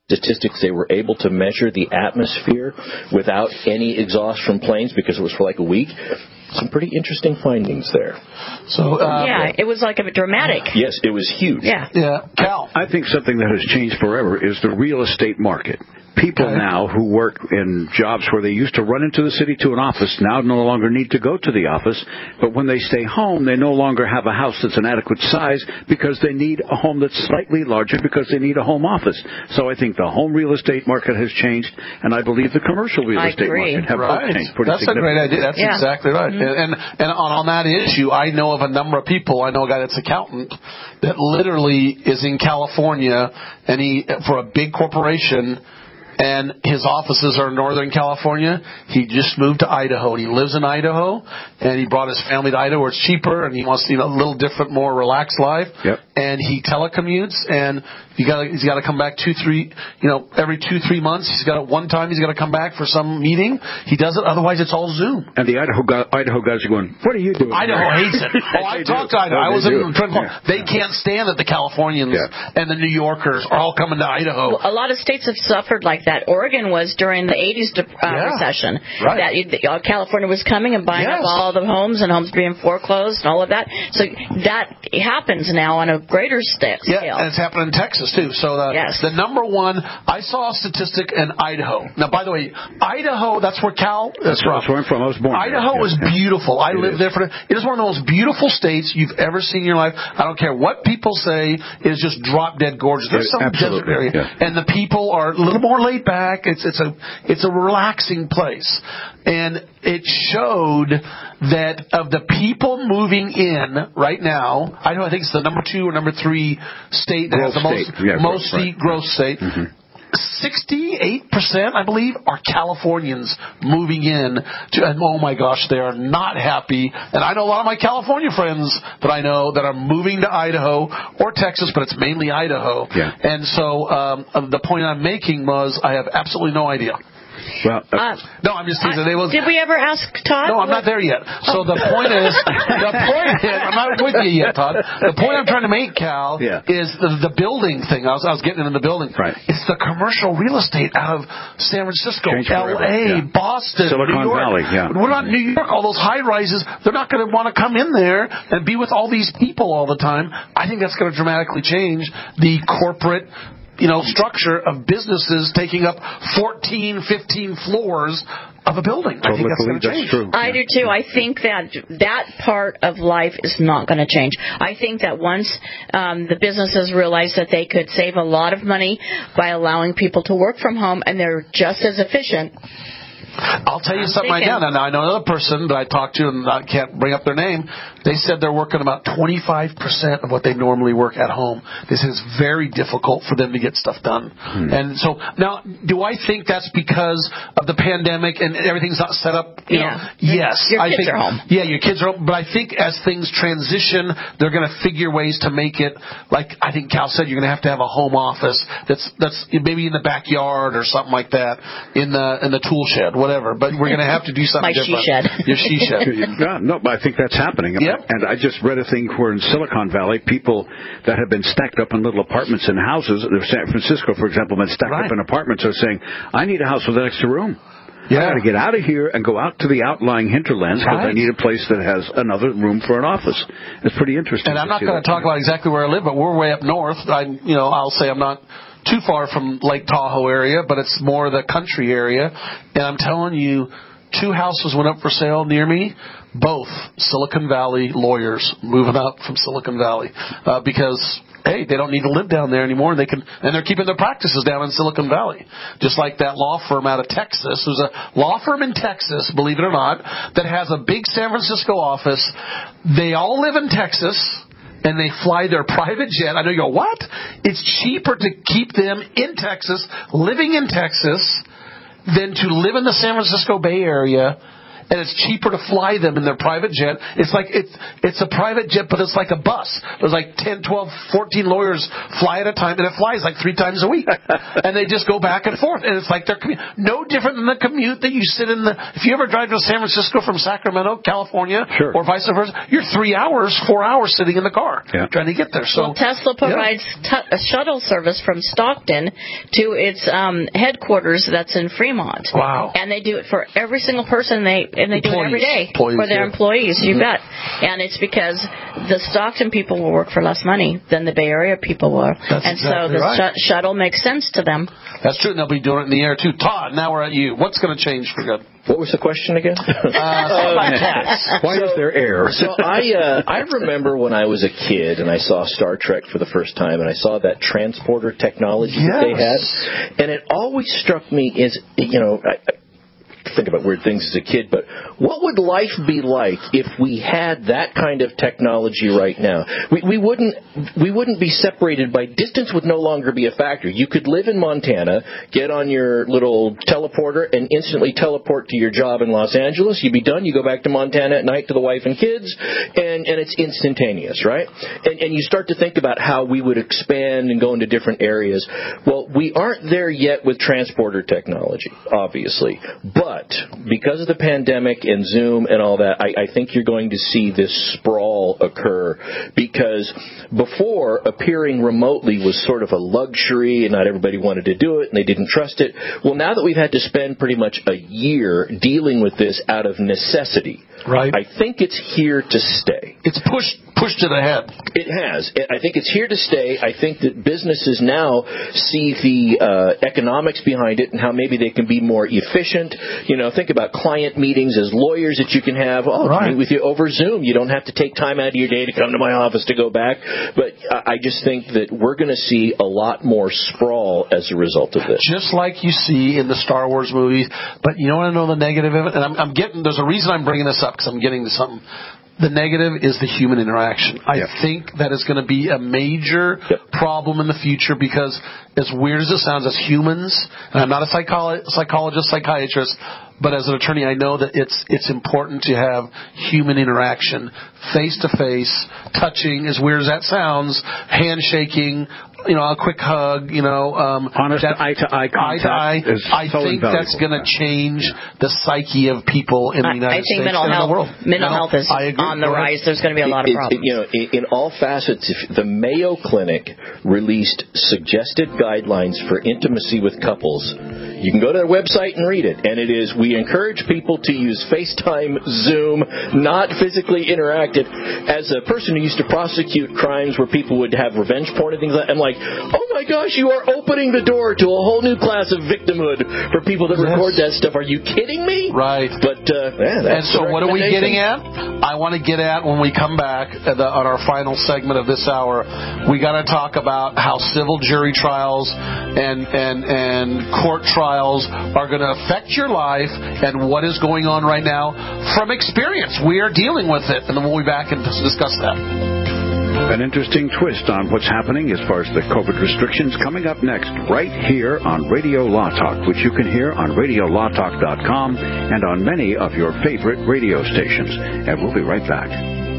statistics, they were able to measure the atmosphere without any exhaust from planes because it was for like a week. Some pretty interesting findings there. So um, yeah, it was like a dramatic. Yes, it was huge. Yeah, yeah. Cal, I think something that has changed forever is the real estate market. People okay. now who work in jobs where they used to run into the city to an office now no longer need to go to the office, but when they stay home, they no longer have a house that's an adequate size because they need a home that's slightly larger because they need a home office. So I think the home real estate market has changed, and I believe the commercial real I estate agree. market have right. both changed pretty That's a great idea. That's yeah. exactly right. Mm-hmm. And and on, on that issue, I know of a number of people. I know a guy that's an accountant that literally is in California, and he for a big corporation. And his offices are in Northern California. He just moved to Idaho. And he lives in Idaho. And he brought his family to Idaho where it's cheaper. And he wants you know, a little different, more relaxed life. Yep. And he telecommutes. And you got he's got to come back two, three, you know, every two, three months. He's got to, one time he's got to come back for some meeting. He does it. Otherwise, it's all Zoom. And the Idaho, guy, Idaho guys are going, what are you doing? Idaho hates it. Oh, I talked to Idaho. No, I was do. in Trenton. Yeah. They can't stand that the Californians yeah. and the New Yorkers are all coming to Idaho. Well, a lot of states have suffered like that. Oregon was during the eighties uh, yeah. recession. Right. That uh, California was coming and buying yes. up all the homes and homes being foreclosed and all of that. So that happens now on a greater sta- scale. Yeah, and it's happening in Texas too. So the, yes. the number one, I saw a statistic in Idaho. Now, by the way, Idaho, that's where Cal is That's from. where I'm from. I was born Idaho there. is yeah. beautiful. I It lived is. there for. It is one of the most beautiful states you've ever seen in your life. I don't care what people say. It is just drop dead gorgeous. There's some Absolutely. desert area, Yeah. and the people are a little more laid back. It's it's a it's a relaxing place, and it showed that of the people moving in right now, I know I think it's the number two or number three state that Growth has the most state. Yeah, most right. growth state. Mm-hmm. sixty-eight percent, I believe, are Californians moving in to, and oh my gosh, they are not happy. And I know a lot of my California friends that I know that are moving to Idaho or Texas, but it's mainly Idaho. Yeah. And so um, the point I'm making was I have absolutely no idea. Well, uh, Uh, no, I'm just teasing. I, They was, did we ever ask Todd? no, I'm not there yet. So the point is, the point is, I'm not with you yet, Todd. The point I'm trying to make, Cal, Yeah. is the, the building thing. I was, I was getting into the building. Right. It's the commercial real estate out of San Francisco, Changed L A, forever, yeah. Boston, Silicon New York. Valley, yeah. What about New York? All those high rises, they're not going to want to come in there and be with all these people all the time. I think that's going to dramatically change the corporate you know, structure of businesses taking up fourteen, fifteen floors of a building. I think that's going to change. True. I do too. I think that that part of life is not going to change. I think that once um, the businesses realize that they could save a lot of money by allowing people to work from home and they're just as efficient. I'll tell you I'm something thinking. right now. Now, I know another person that I talked to, and I can't bring up their name. They said they're working about twenty-five percent of what they normally work at home. They said it's very difficult for them to get stuff done. Hmm. And so, now, do I think that's because of the pandemic and everything's not set up? You Yeah. know? Yes. Your I kids think, are home. Yeah, your kids are home. But I think as things transition, they're going to figure ways to make it, like I think Cal said, you're going to have to have a home office that's that's maybe in the backyard or something like that, in the in the tool shed, whatever. But we're going to have to do something My she different. shed. Your she shed. Yeah, no, but I think that's happening. Yep. And I just read a thing where in Silicon Valley, people that have been stacked up in little apartments and houses, San Francisco, for example, been stacked Right. up in apartments, are saying, I need a house with an extra room. Yeah. I got to get out of here and go out to the outlying hinterlands because Right. I need a place that has another room for an office. It's pretty interesting. And I'm to not see going to that. talk about exactly where I live, but we're way up north. I, you know, I'll say I'm not too far from Lake Tahoe area, but it's more the country area. And I'm telling you, two houses went up for sale near me. Both Silicon Valley lawyers moving up from Silicon Valley uh, because hey, they don't need to live down there anymore. And they can, and they're keeping their practices down in Silicon Valley, just like that law firm out of Texas. There's a law firm in Texas, believe it or not, that has a big San Francisco office. They all live in Texas. And they fly their private jet. I know you go, what? It's cheaper to keep them in Texas, living in Texas, than to live in the San Francisco Bay Area and it's cheaper to fly them in their private jet. It's like it's it's a private jet, but it's like a bus. There's like ten, twelve, fourteen lawyers fly at a time, and it flies like three times a week, and they just go back and forth, and it's like they're commu- no different than the commute that you sit in the. If you ever drive to San Francisco from Sacramento, California, sure. or vice versa, you're three hours, four hours sitting in the car yeah. trying to get there. So well, Tesla provides yeah. t- a shuttle service from Stockton to its um, headquarters that's in Fremont. Wow! And they do it for every single person. They and they employees. do it every day employees, for their yeah. employees. You mm-hmm. bet. And it's because the Stockton people will work for less money than the Bay Area people will, that's and exactly so the right. sh- shuttle makes sense to them. That's true. And they'll be doing it in the air too. Todd, now we're at you. What's going to change for good? What was the question again? Uh, about cats. Why so, is there air? so I uh, I remember when I was a kid and I saw Star Trek for the first time, and I saw that transporter technology yes. that they had, and it always struck me as, you know, I, I think about weird things as a kid, but what would life be like if we had that kind of technology right now? We, we wouldn't we wouldn't be separated by distance. Would no longer be a factor. You could live in Montana, get on your little teleporter, and instantly teleport to your job in Los Angeles. You'd be done. You go back to Montana at night to the wife and kids, and, and it's instantaneous, right? And, and you start to think about how we would expand and go into different areas. Well, we aren't there yet with transporter technology, obviously, but because of the pandemic and Zoom and all that, I, I think you're going to see this sprawl occur, because before, appearing remotely was sort of a luxury and not everybody wanted to do it and they didn't trust it. Well, now that we've had to spend pretty much a year dealing with this out of necessity, right? I think it's here to stay. It's pushed pushed to the head. It has. I think it's here to stay. I think that businesses now see the uh, economics behind it and how maybe they can be more efficient. You know, think about client meetings as lawyers that you can have. Oh, right. meet with you over Zoom. You don't have to take time out of your day to come to my office to go back. But I just think that we're going to see a lot more sprawl as a result of this. Just like you see in the Star Wars movies. But you know what I know the negative of it? And I'm, I'm getting, there's a reason I'm bringing this up, because I'm getting to something. The negative is the human interaction. I yep. think that is going to be a major yep. problem in the future, because as weird as it sounds, as humans, and I'm not a psycholo- psychologist, psychiatrist, but as an attorney, I know that it's it's important to have human interaction, face-to-face, touching, as weird as that sounds, handshaking, you know, a quick hug, you know. Um, Honest eye-to-eye contact eye to eye. is I so think invaluable. that's going to change the psyche of people in the United I think States mental and health, in the world. mental health is on the rise. There's going to be a lot of it, problems. It, you know, in, in all facets, if the Mayo Clinic released suggested guidelines for intimacy with couples. You can go to their website and read it, and it is, we encourage people to use FaceTime, Zoom, not physically interactive. As a person who used to prosecute crimes where people would have revenge porn and things like that, I'm like, oh my gosh, you are opening the door to a whole new class of victimhood for people that yes. record that stuff. Are you kidding me? Right. But, uh, yeah, and so what are we getting at? I want to get at, when we come back at the, on our final segment of this hour, we got to talk about how civil jury trials and, and, and court trials are going to affect your life and what is going on right now from experience. We are dealing with it, and then we'll be back and discuss that. An interesting twist on what's happening as far as the COVID restrictions coming up next, right here on Radio Law Talk, which you can hear on radio law talk dot com and on many of your favorite radio stations. And we'll be right back.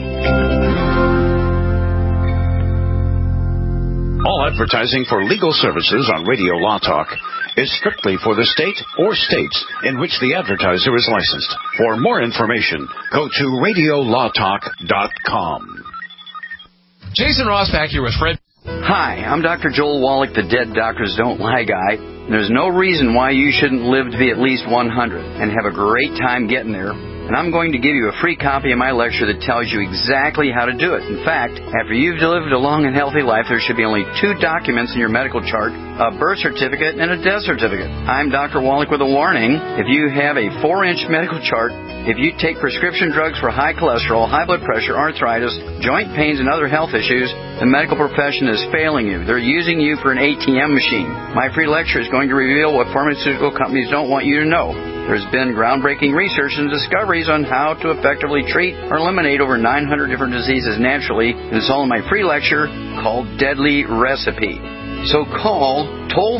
All advertising for legal services on Radio Law Talk is strictly for the state or states in which the advertiser is licensed. For more information, go to radio law talk dot com. Jason Ross back here with Fred. Hi, I'm Doctor Joel Wallach, the Dead Doctors Don't Lie guy. There's no reason why you shouldn't live to be at least one hundred and have a great time getting there. And I'm going to give you a free copy of my lecture that tells you exactly how to do it. In fact, after you've lived a long and healthy life, there should be only two documents in your medical chart, a birth certificate and a death certificate. I'm Doctor Wallach with a warning. If you have a four-inch medical chart, if you take prescription drugs for high cholesterol, high blood pressure, arthritis, joint pains, and other health issues, the medical profession is failing you. They're using you for an A T M machine. My free lecture is going to reveal what pharmaceutical companies don't want you to know. There's been groundbreaking research and discoveries on how to effectively treat or eliminate over nine hundred different diseases naturally, and it's all in my free lecture called Deadly Recipe. So call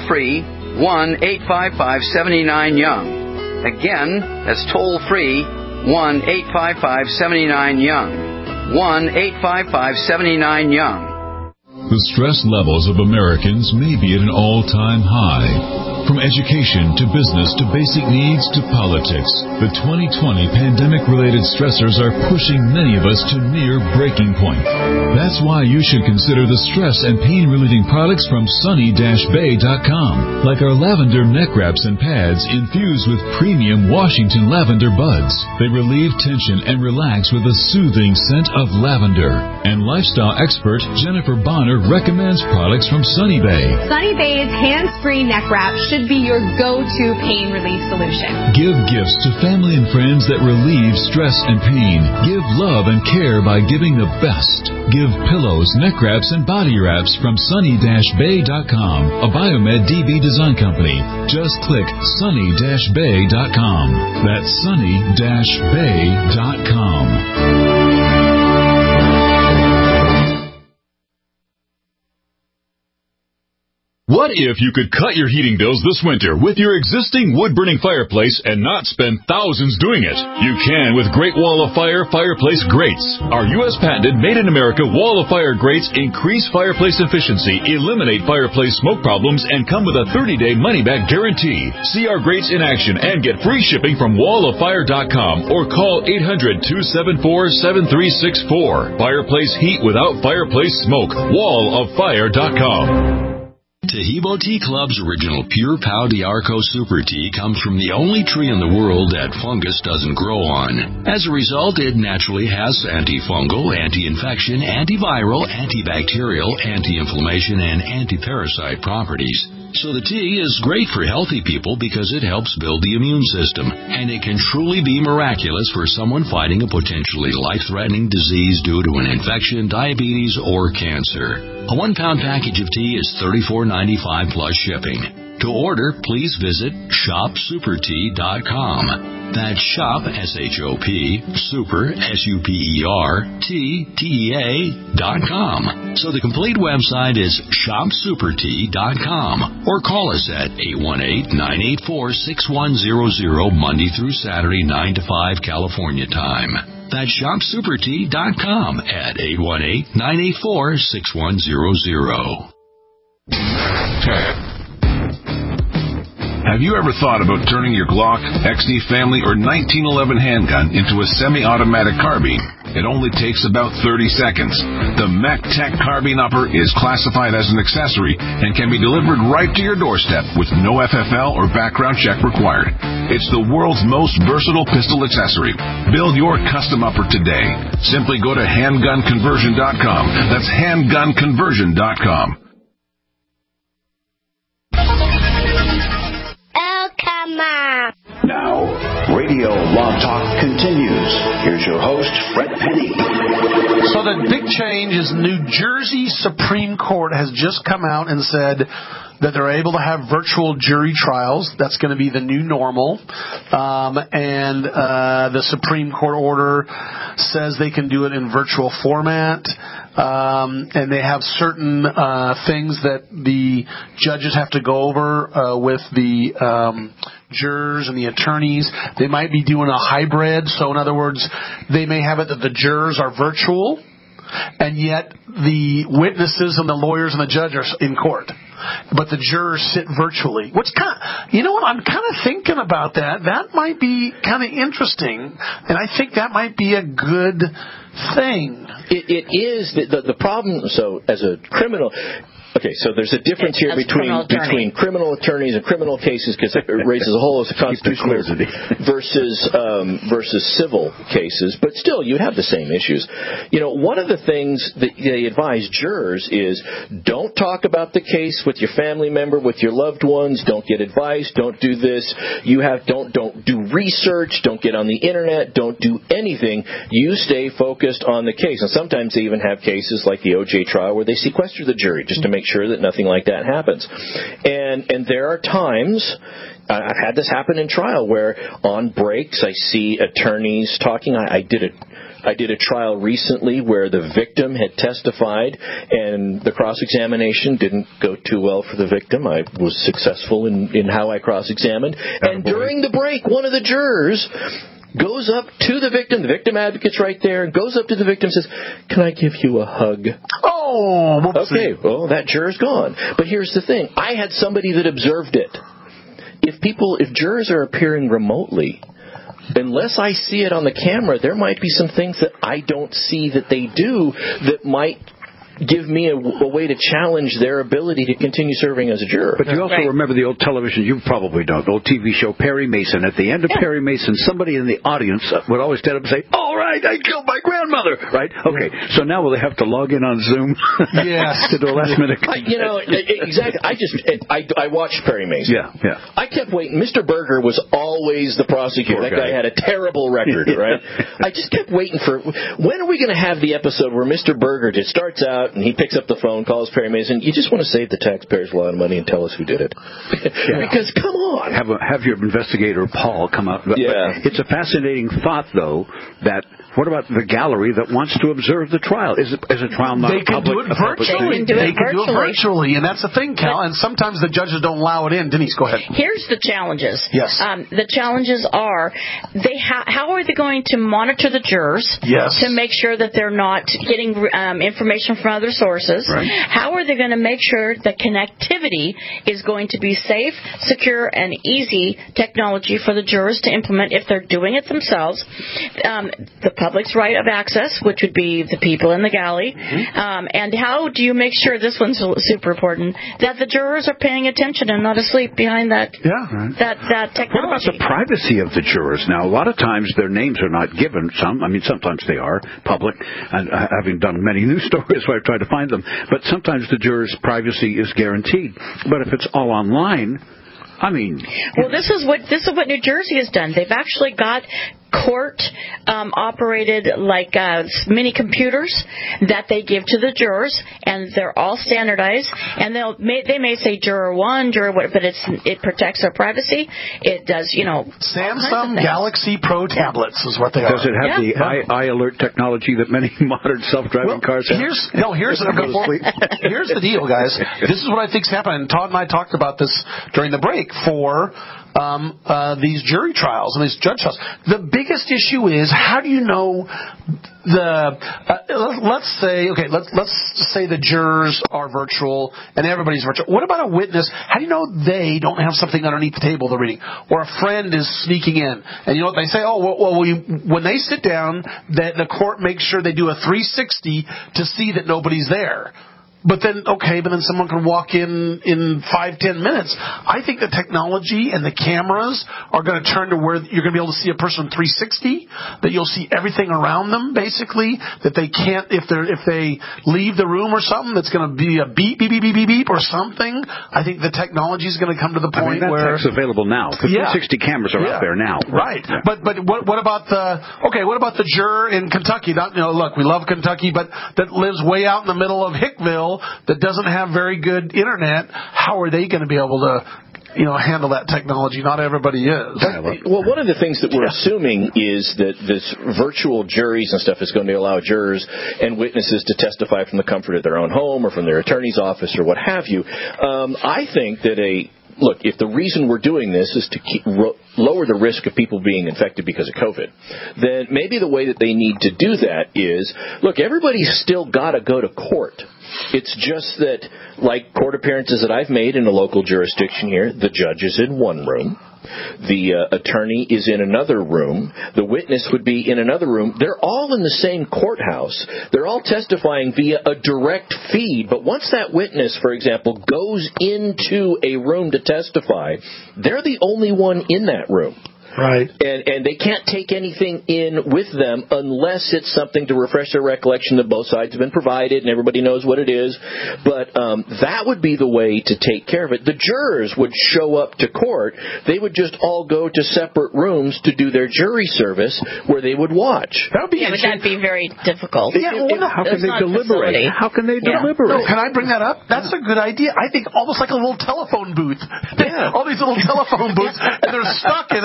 toll-free one eight five five, seven nine, young. Again, that's toll-free one eight five five, seven nine, YOUNG. one eight five five, seven nine, YOUNG. The stress levels of Americans may be at an all-time high. From education to business to basic needs to politics, the twenty twenty pandemic-related stressors are pushing many of us to near breaking point. That's why you should consider the stress and pain-relieving products from sunny dash bay dot com, like our lavender neck wraps and pads infused with premium Washington lavender buds. They relieve tension and relax with a soothing scent of lavender. And lifestyle expert Jennifer Bonner recommends products from Sunny Bay. Sunny Bay's hands-free neck wrap should be your go-to pain relief solution. Give gifts to family and friends that relieve stress and pain. Give love and care by giving the best. Give pillows, neck wraps, and body wraps from sunny dash bay dot com, a Biomed D B design company. Just click sunny dash bay dot com. That's sunny dash bay dot com. What if you could cut your heating bills this winter with your existing wood-burning fireplace and not spend thousands doing it? You can with Great Wall of Fire Fireplace Grates. Our U S patented made-in-America Wall of Fire grates increase fireplace efficiency, eliminate fireplace smoke problems, and come with a thirty-day money-back guarantee. See our grates in action and get free shipping from wall of fire dot com or call eight hundred, two seven four, seven three six four. Fireplace heat without fireplace smoke. wall of fire dot com. Tahibo Tea Club's original Pure Pau D'Arco Super Tea comes from the only tree in the world that fungus doesn't grow on. As a result, it naturally has antifungal, anti-infection, antiviral, antibacterial, anti-inflammation, and anti-parasite properties. So the tea is great for healthy people because it helps build the immune system, and it can truly be miraculous for someone fighting a potentially life-threatening disease due to an infection, diabetes, or cancer. A one-pound package of tea is thirty-four ninety-five plus shipping. To order, please visit shop super tea dot com. That's shop, S H O P, super, S U P E R, T, T E A, dot com. So the complete website is shop super tea dot com. Or call us at eight one eight, nine eight four, six one zero zero Monday through Saturday, nine to five California time. That's shop super tea dot com at eight one eight, nine eight four, six one zero zero. Have you ever thought about turning your Glock, X D Family, or nineteen eleven handgun into a semi-automatic carbine? It only takes about thirty seconds. The MacTech Carbine Upper is classified as an accessory and can be delivered right to your doorstep with no F F L or background check required. It's the world's most versatile pistol accessory. Build your custom upper today. Simply go to handgun conversion dot com. That's handgun conversion dot com. Now, Radio Law Talk continues. Here's your host, Fred Penny. So the big change is New Jersey Supreme Court has just come out and said that they're able to have virtual jury trials. That's going to be the new normal. Um, and uh, the Supreme Court order says they can do it in virtual format. Um, and they have certain uh, things that the judges have to go over uh, with the um, jurors and the attorneys. They might be doing a hybrid. So in other words, they may have it that the jurors are virtual, and yet the witnesses and the lawyers and the judge are in court. But the jurors sit virtually. Which kind of, you know what, I'm kind of thinking about that. That might be kind of interesting, and I think that might be a good thing. It, it is. The, the, the problem, so as a criminal... Okay, so there's a difference here between criminal between criminal attorneys and criminal cases, because it raises a whole host of constitutional versus um, versus civil cases. But still, you have the same issues. You know, one of the things that they advise jurors is don't talk about the case with your family member, with your loved ones. Don't get advice. Don't do this. You have don't don't do research. Don't get on the internet. Don't do anything. You stay focused on the case. And sometimes they even have cases like the O J trial where they sequester the jury just to make sure that nothing like that happens. And and there are times, I've had this happen in trial, where on breaks I see attorneys talking. I, I did a I did a trial recently where the victim had testified and the cross-examination didn't go too well for the victim. I was successful in, in how I cross-examined. And during the break, one of the jurors goes up to the victim, the victim advocate's right there, goes up to the victim and says, can I give you a hug? Oh, whoopsie. Okay, well, that juror's gone. But here's the thing. I had somebody that observed it. If people, if jurors are appearing remotely, unless I see it on the camera, there might be some things that I don't see that they do that might give me a, a way to challenge their ability to continue serving as a juror. But you also right. remember the old television, you probably don't, the old T V show Perry Mason. At the end of yeah. Perry Mason, somebody in the audience would always stand up and say, all right, I killed my grandmother, right? Okay, so now will they have to log in on Zoom yes. to do a last minute? I, you know, exactly. I just, I, I watched Perry Mason. Yeah, yeah. I kept waiting. Mister Berger was always the prosecutor. Poor that guy. guy had a terrible record, right? I just kept waiting for, when are we going to have the episode where Mister Berger just starts out and he picks up the phone, calls Perry Mason. You just want to save the taxpayers a lot of money and tell us who did it. Yeah. Because, come on. Have, a, have your investigator, Paul, come out. But, yeah. but it's a fascinating thought, though, that what about the gallery that wants to observe the trial? Is, it, is a trial not they a public? Can do it virtually. They can do they it can virtually. do it virtually, and that's the thing, Cal. And sometimes the judges don't allow it in. Denise, go ahead. Here's the challenges. Yes. Um, the challenges are they ha- how are they going to monitor the jurors yes. to make sure that they're not getting um, information from other sources? Right. How are they going to make sure that connectivity is going to be safe, secure, and easy technology for the jurors to implement if they're doing it themselves? Um, the public's right of access, which would be the people in the galley. Mm-hmm. Um, and how do you make sure, this one's super important, that the jurors are paying attention and not asleep behind that yeah, right. that, that technology? What about the privacy of the jurors? Now, a lot of times their names are not given. Some, I mean, sometimes they are public, and uh, having done many news stories where I've tried to find them, but sometimes the jurors' privacy is guaranteed. But if it's all online, I mean, well, this is what this is what New Jersey has done. They've actually got court um, operated like uh, mini computers that they give to the jurors, and they're all standardized. And they'll may, they may say juror one, juror what, but it's it protects their privacy. It does, you know. Samsung Galaxy Pro tablets is what they are. Does it have yeah. the eye, eye alert technology that many modern self-driving well, cars have? Here's, no, here's before, here's the deal, guys. This is what I think's happening. Todd and I talked about this during the break for um, uh, these jury trials and these judge trials. The biggest issue is, how do you know the uh, let's say okay let's let's say the jurors are virtual and everybody's virtual. What about a witness? How do you know they don't have something underneath the table they're reading, or a friend is sneaking in? And you know what they say? Oh, well, well we, when they sit down, the, the court makes sure they do a three sixty to see that nobody's there. But then, okay, but then someone can walk in in five, ten minutes. I think the technology and the cameras are going to turn to where you're going to be able to see a person three sixty, that you'll see everything around them, basically, that they can't, if they if they leave the room or something, that's going to be a beep, beep, beep, beep, beep, beep, or something. I think the technology is going to come to the point I mean, that where... tech's available now. The yeah. three sixty cameras are yeah. out there now. Right. Yeah. But but what what about the, okay, what about the juror in Kentucky? Not, you know, look, we love Kentucky, but that lives way out in the middle of Hickville, that doesn't have very good internet. How are they going to be able to, you know, handle that technology? Not everybody is. Well, one of the things that we're yeah. assuming is that this virtual juries and stuff is going to allow jurors and witnesses to testify from the comfort of their own home or from their attorney's office or what have you. Um, I think that a Look, if the reason we're doing this is to keep, ro- lower the risk of people being infected because of COVID, then maybe the way that they need to do that is, look, everybody's still got to go to court. It's just that, like court appearances that I've made in a local jurisdiction here, the judge is in one room. The uh, attorney is in another room. The witness would be in another room. They're all in the same courthouse. They're all testifying via a direct feed. But once that witness, for example, goes into a room to testify, they're the only one in that room. Right. And and they can't take anything in with them unless it's something to refresh their recollection that both sides have been provided and everybody knows what it is. But um, that would be the way to take care of it. The jurors would show up to court. They would just all go to separate rooms to do their jury service where they would watch. That would be yeah, but that'd be very difficult. Yeah, well, no, how can they deliberate? How can they yeah. deliberate? No, can I bring that up? That's a good idea. I think almost like a little telephone booth. Yeah. All these little telephone booths, and they're stuck in them for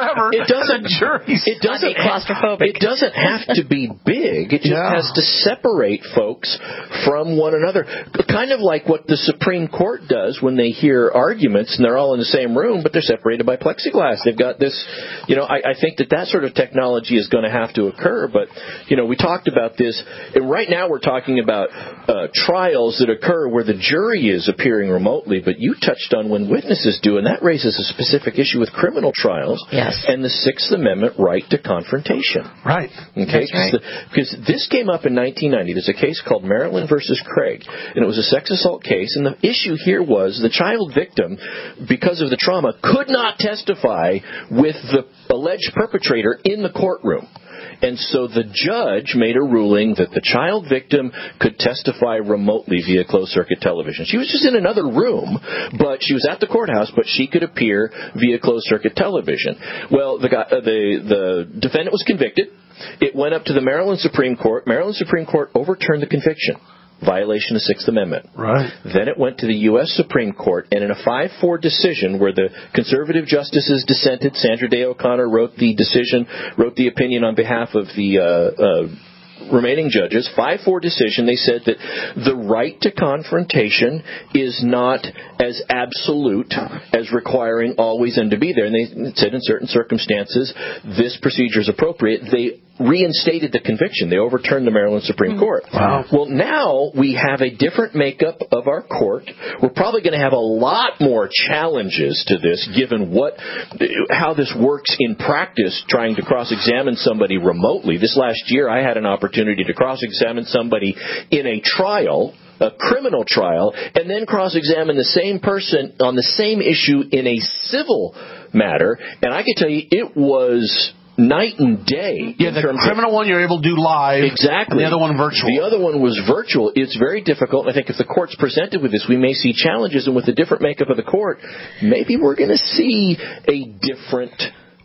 forever. It doesn't. Juries. It doesn't I'd be claustrophobic. It doesn't have to be big. It just Yeah. has to separate folks from one another. Kind of like what the Supreme Court does when they hear arguments and they're all in the same room, but they're separated by plexiglass. They've got this, you know, I, I think that that sort of technology is going to have to occur. But, you know, we talked about this, and right now we're talking about uh, trials that occur where the jury is appearing remotely, but you touched on when witnesses do, and that raises a specific issue with criminal trials Yes. and the Sixth Amendment right to confrontation. Right. Okay, That's right. because this came up in nineteen ninety. There's a case called Maryland versus Craig, and it was a sex assault case. And the issue here was the child victim, because of the trauma, could not testify with the alleged perpetrator in the courtroom. And so the judge made a ruling that the child victim could testify remotely via closed-circuit television. She was just in another room, but she was at the courthouse, but she could appear via closed-circuit television. Well, the, guy, uh, the, the defendant was convicted. It went up to the Maryland Supreme Court. Maryland Supreme Court overturned the conviction. Violation of Sixth Amendment. Right. Then it went to the U S Supreme Court, and in a five four decision where the conservative justices dissented, Sandra Day O'Connor wrote the decision, wrote the opinion on behalf of the uh, uh, remaining judges, five four decision, they said that the right to confrontation is not as absolute as requiring always and to be there. And they said in certain circumstances this procedure is appropriate. They reinstated the conviction. They overturned the Maryland Supreme Court. Wow. Well, now we have a different makeup of our court. We're probably going to have a lot more challenges to this, given what, how this works in practice, trying to cross-examine somebody remotely. This last year, I had an opportunity to cross-examine somebody in a trial, a criminal trial, and then cross-examine the same person on the same issue in a civil matter. And I can tell you, it was night and day. Yeah, the criminal one you're able to do live. Exactly. And the other one virtual. The other one was virtual. It's very difficult. I think if the court's presented with this, we may see challenges. And with the different makeup of the court, maybe we're going to see a different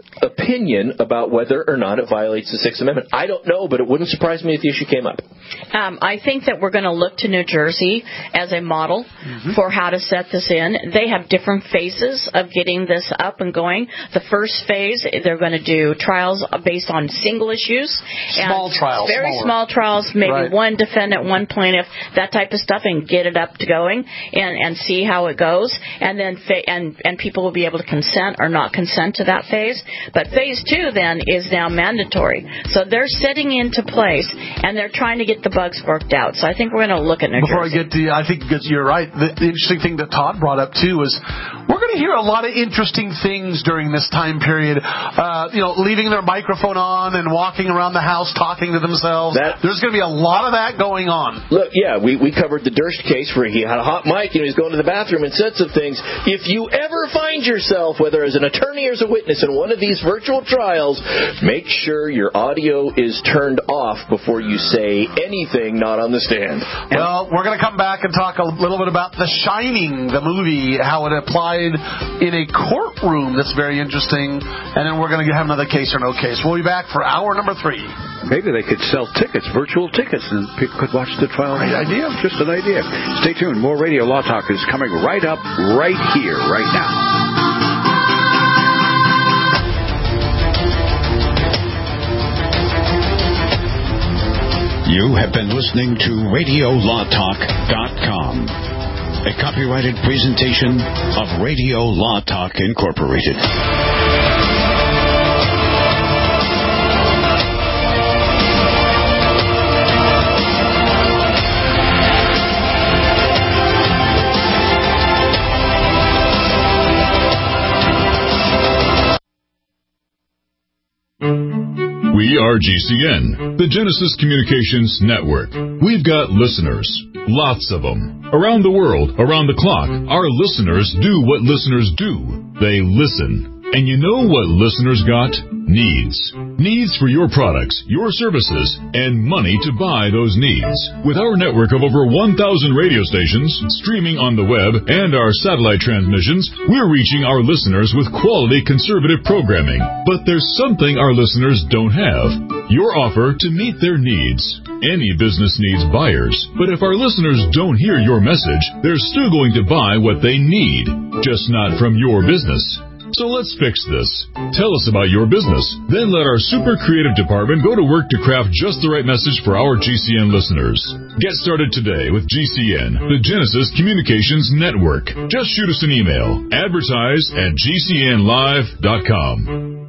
opinion about whether or not it violates the Sixth Amendment. I don't know, but it wouldn't surprise me if the issue came up. Um, I think that we're going to look to New Jersey as a model mm-hmm. for how to set this in. They have different phases of getting this up and going. The first phase, they're going to do trials based on single issues. Small and trials. Very smaller. small trials, maybe right. one defendant, one plaintiff, that type of stuff, and get it up to going and, and see how it goes. And then fa- and, and people will be able to consent or not consent to that phase. But phase two, then, is now mandatory. So they're setting into place, and they're trying to get the bugs worked out. So I think we're going to look at New Before Jersey. I get to, I think you're right. The, the interesting thing that Todd brought up, too, is we're going to hear a lot of interesting things during this time period. Uh, you know, leaving their microphone on and walking around the house talking to themselves. That, There's going to be a lot of that going on. Look, yeah, we, we covered the Durst case where he had a hot mic and he was going to the bathroom and said some things. If you ever find yourself, whether as an attorney or as a witness in one of these virtual trials, make sure your audio is turned off before you say anything not on the stand. Well, we're going to come back and talk a little bit about The Shining, the movie, how it applied in a courtroom. That's very interesting. And then we're going to have another case or no case. We'll be back for hour number three. Maybe they could sell tickets, virtual tickets, and people could watch the trial. Great idea. Just an idea. Stay tuned. More Radio Law Talk is coming right up, right here, right now. You have been listening to radio law talk dot com, a copyrighted presentation of Radio Law Talk Incorporated. We are G C N, the Genesis Communications Network. We've got listeners, lots of them. Around the world, around the clock, our listeners do what listeners do. They listen. And you know what listeners got? Needs. Needs for your products, your services, and money to buy those needs. With our network of over one thousand radio stations, streaming on the web, and our satellite transmissions, we're reaching our listeners with quality conservative programming. But there's something our listeners don't have. Your offer to meet their needs. Any business needs buyers, but if our listeners don't hear your message, they're still going to buy what they need, just not from your business. So let's fix this. Tell us about your business. Then let our super creative department go to work to craft just the right message for our G C N listeners. Get started today with G C N, the Genesis Communications Network. Just shoot us an email. Advertise at G C N live dot com.